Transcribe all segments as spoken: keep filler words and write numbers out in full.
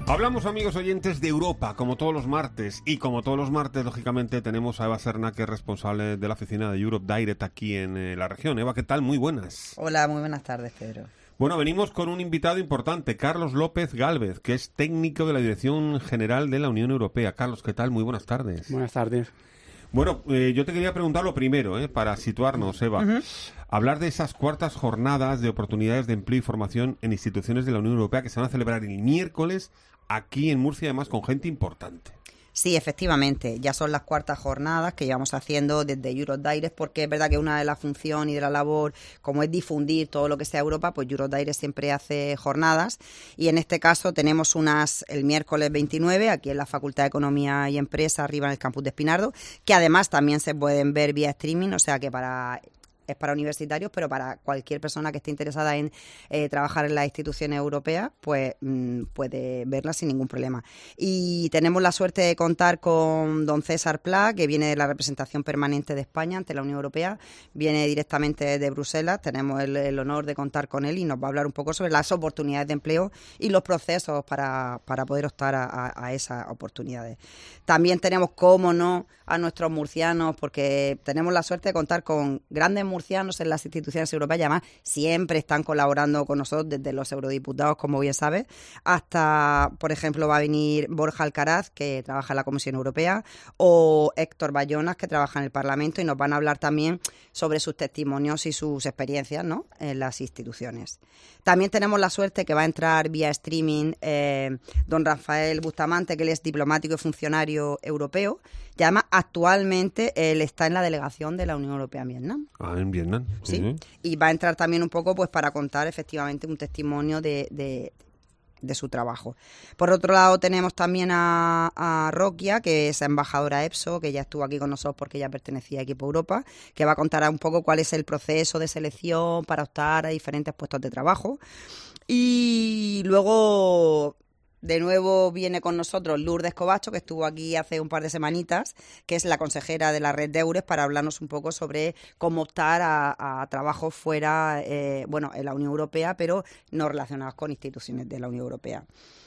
Hablamos, amigos oyentes, de Europa, como todos los martes. Y como todos los martes, lógicamente, tenemos a Eva Serna, que es responsable de la oficina de Europe Direct aquí en eh, la región. Eva, ¿qué tal? Muy buenas. Hola, muy buenas tardes, Pedro. Bueno, venimos con un invitado importante, Carlos López Gálvez, que es técnico de la Dirección General de la Unión Europea. Carlos, ¿qué tal? Muy buenas tardes. Buenas tardes. Bueno, eh, yo te quería preguntar lo primero, eh, para situarnos, Eva. Uh-huh. Hablar de esas cuartas jornadas de oportunidades de empleo y formación en instituciones de la Unión Europea que se van a celebrar el miércoles aquí en Murcia, además con gente importante. Sí, efectivamente, ya son las cuartas jornadas que llevamos haciendo desde Europe Direct, porque es verdad que una de las funciones y de la labor, como es difundir todo lo que sea Europa, pues Europe Direct siempre hace jornadas, y en este caso tenemos unas el miércoles veintinueve, aquí en la Facultad de Economía y Empresa, arriba en el campus de Espinardo, que además también se pueden ver vía streaming, o sea que para... es para universitarios, pero para cualquier persona que esté interesada en eh, trabajar en las instituciones europeas, pues mmm, puede verla sin ningún problema. Y tenemos la suerte de contar con don César Pla, que viene de la representación permanente de España ante la Unión Europea, viene directamente de Bruselas, tenemos el, el honor de contar con él y nos va a hablar un poco sobre las oportunidades de empleo y los procesos para, para poder optar a, a, a esas oportunidades. También tenemos, cómo no, a nuestros murcianos, porque tenemos la suerte de contar con grandes murcianos en las instituciones europeas, y además siempre están colaborando con nosotros, desde los eurodiputados, como bien sabes, hasta, por ejemplo, va a venir Borja Alcaraz, que trabaja en la Comisión Europea, o Héctor Bayonas, que trabaja en el Parlamento, y nos van a hablar también sobre sus testimonios y sus experiencias, ¿no?, en las instituciones. También tenemos la suerte que va a entrar vía streaming eh, don Rafael Bustamante, que él es diplomático y funcionario europeo, y además actualmente él está en la delegación de la Unión Europea en Vietnam. Ah, en Vietnam. Sí, uh-huh. Y va a entrar también un poco pues para contar efectivamente un testimonio de, de, de su trabajo. Por otro lado tenemos también a, a Roquia, que es embajadora EPSO, que ya estuvo aquí con nosotros porque ya pertenecía a Equipo Europa, que va a contar un poco cuál es el proceso de selección para optar a diferentes puestos de trabajo. Y luego... de nuevo viene con nosotros Lourdes Covacho, que estuvo aquí hace un par de semanitas, que es la consejera de la red de EURES, para hablarnos un poco sobre cómo optar a, a trabajos fuera, eh, bueno, en la Unión Europea, pero no relacionados con instituciones de la Unión Europea.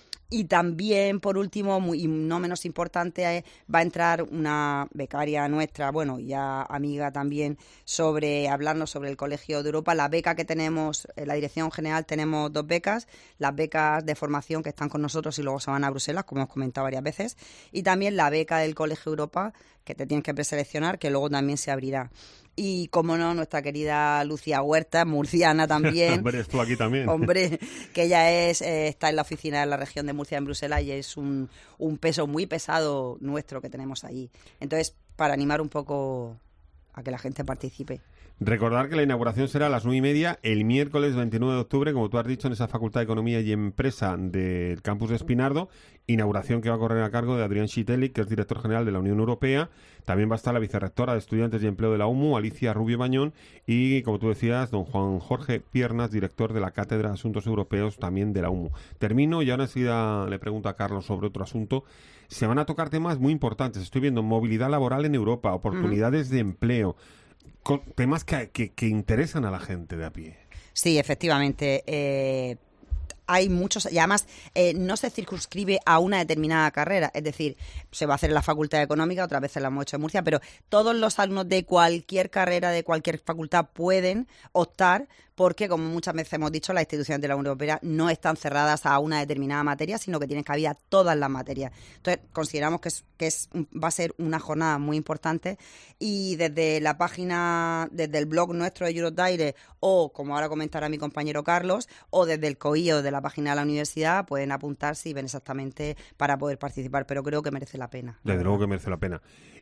Y también, por último, muy, y no menos importante, eh, va a entrar una becaria nuestra, bueno, ya amiga también, sobre hablarnos sobre el Colegio de Europa. La beca que tenemos, en la Dirección General tenemos dos becas, las becas de formación que están con nosotros y luego se van a Bruselas, como hemos comentado varias veces, y también la beca del Colegio Europa, que te tienes que preseleccionar, que luego también se abrirá. Y, como no, nuestra querida Lucía Huerta, murciana también. Hombre, estuvo aquí también. Hombre, que ella es eh, está en la oficina de la región de Murcia en Bruselas y es un, un peso muy pesado nuestro que tenemos allí. Entonces, para animar un poco a que la gente participe. Recordar que la inauguración será a las nueve y media el miércoles veintinueve de octubre, como tú has dicho, en esa Facultad de Economía y Empresa del campus de Espinardo. Inauguración que va a correr a cargo de Adrián Schiteli, que es director general de la Unión Europea. También va a estar la vicerrectora de Estudiantes y Empleo de la U M U, Alicia Rubio Bañón, y, como tú decías, don Juan Jorge Piernas, director de la Cátedra de Asuntos Europeos también de la U M U. Termino y ahora enseguida le pregunto a Carlos sobre otro asunto. Se van a tocar temas muy importantes. Estoy viendo movilidad laboral en Europa, oportunidades uh-huh. de empleo, con temas que, que, que interesan a la gente de a pie. Sí, efectivamente. Eh, hay muchos, y además eh, no se circunscribe a una determinada carrera, es decir, se va a hacer en la Facultad de Económica, otra vez en la hemos hecho en Murcia, pero todos los alumnos de cualquier carrera, de cualquier facultad, pueden optar, porque, como muchas veces hemos dicho, las instituciones de la Unión Europea no están cerradas a una determinada materia, sino que tienen cabida todas las materias. Entonces, consideramos que, es, que es, va a ser una jornada muy importante, y desde la página, desde el blog nuestro de Europe Direct, o, como ahora comentará mi compañero Carlos, o desde el COIO de la página de la universidad, pueden apuntarse y ven exactamente para poder participar, pero creo que merece la pena. Desde luego que merece la pena.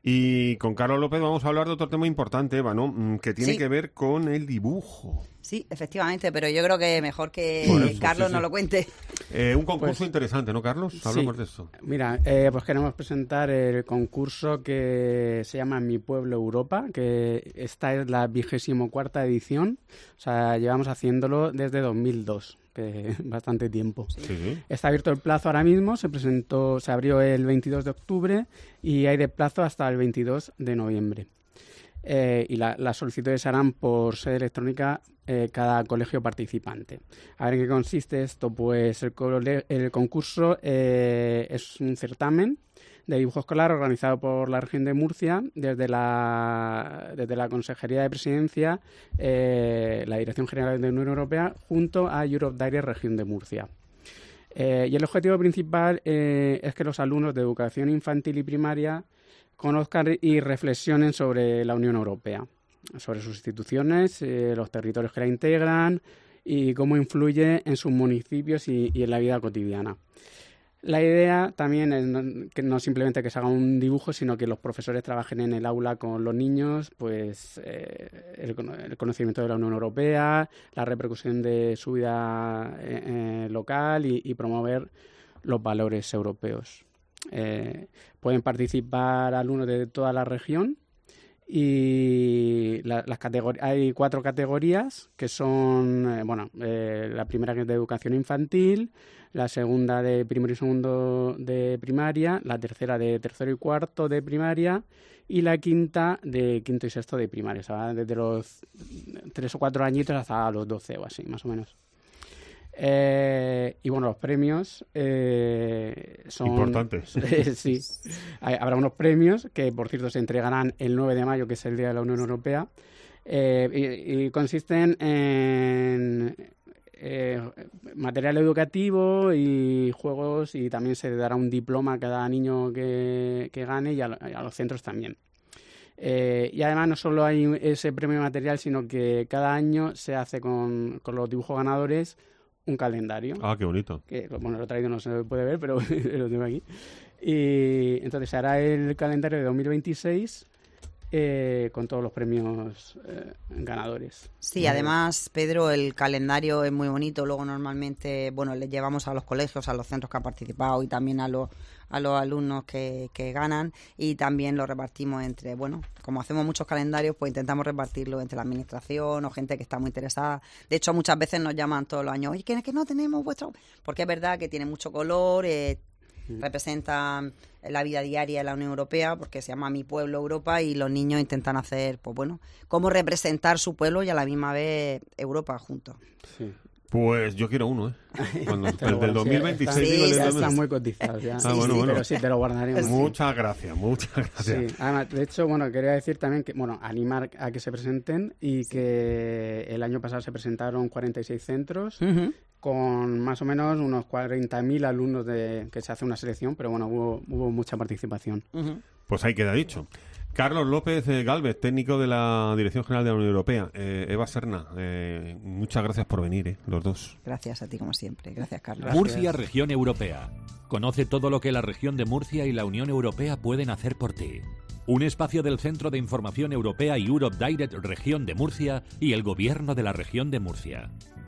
Y con Carlos López vamos a hablar de otro tema importante, Eva, ¿no? Que tiene sí. que ver con el dibujo. Sí, efectivamente, pero yo creo que mejor que bueno, eso, Carlos sí, sí. nos lo cuente. Eh, un concurso pues, interesante, ¿no, Carlos? Hablamos sí. de eso. Mira, eh, pues queremos presentar el concurso que se llama Mi Pueblo Europa, que esta es la vigésimo cuarta edición. O sea, llevamos haciéndolo desde dos mil dos. Que bastante tiempo. Sí, sí. Está abierto el plazo ahora mismo, se presentó, se abrió el veintidós de octubre y hay de plazo hasta el veintidós de noviembre. Eh, y la, las solicitudes se harán por sede electrónica eh, cada colegio participante. A ver en qué consiste esto. Pues el, cole- el concurso eh, es un certamen de dibujo escolar organizado por la región de Murcia desde la, desde la Consejería de Presidencia, eh, la Dirección General de la Unión Europea, junto a Europe Direct Región de Murcia. Eh, y el objetivo principal eh, es que los alumnos de educación infantil y primaria conozcan y reflexionen sobre la Unión Europea, sobre sus instituciones, eh, los territorios que la integran y cómo influye en sus municipios y, y en la vida cotidiana. La idea también es no, que no simplemente que se haga un dibujo, sino que los profesores trabajen en el aula con los niños, pues eh, el, el conocimiento de la Unión Europea, la repercusión de su vida eh, eh, local y, y promover los valores europeos. Eh, pueden participar alumnos de toda la región y la, las categor- hay cuatro categorías que son, eh, bueno, eh, la primera que es de educación infantil, la segunda de primero y segundo de primaria, la tercera de tercero y cuarto de primaria y la quinta de quinto y sexto de primaria, o sea, desde los tres o cuatro añitos hasta los doce o así, más o menos. Eh, y bueno, los premios eh, son... Importantes. Eh, sí, hay, habrá unos premios que, por cierto, se entregarán el nueve de mayo, que es el Día de la Unión Europea, eh, y, y consisten en eh, material educativo y juegos, y también se dará un diploma a cada niño que, que gane y a, y a los centros también. Eh, y además no solo hay ese premio material, sino que cada año se hace con, con los dibujos ganadores un calendario. Ah, qué bonito. Que, bueno, lo he traído, no se puede ver, pero lo tengo aquí. Y entonces se hará el calendario de dos mil veintiséis eh, con todos los premios eh, ganadores. Sí, además, Pedro, el calendario es muy bonito. Luego normalmente, bueno, le llevamos a los colegios, a los centros que han participado y también a los a los alumnos que, que ganan, y también lo repartimos entre, bueno, como hacemos muchos calendarios, pues intentamos repartirlo entre la administración o gente que está muy interesada. De hecho, muchas veces nos llaman todos los años, oye, que, que no tenemos vuestro... Porque es verdad que tiene mucho color, eh, mm. representa la vida diaria de la Unión Europea, porque se llama Mi Pueblo Europa, y los niños intentan hacer, pues bueno, cómo representar su pueblo y a la misma vez Europa juntos. Sí. Pues yo quiero uno, ¿eh? Cuando, el bueno, del dos mil veintiséis. Sí, digo, sí, el están muy cotizados ya. Ah, sí, bueno, sí, bueno. Pero sí, te lo guardaremos. Muchas gracias, muchas gracias. Sí, además, de hecho, bueno, quería decir también que, bueno, animar a que se presenten y sí. que el año pasado se presentaron cuarenta y seis centros uh-huh. con más o menos unos cuarenta mil alumnos de que se hace una selección, pero bueno, hubo, hubo mucha participación. Uh-huh. Pues ahí queda dicho. Carlos López eh, Gálvez, técnico de la Dirección General de la Unión Europea. Eh, Eva Serna, eh, muchas gracias por venir, eh, los dos. Gracias a ti, como siempre. Gracias, Carlos. Gracias. Murcia, Región Europea. Conoce todo lo que la región de Murcia y la Unión Europea pueden hacer por ti. Un espacio del Centro de Información Europea y Europe Direct Región de Murcia y el Gobierno de la Región de Murcia.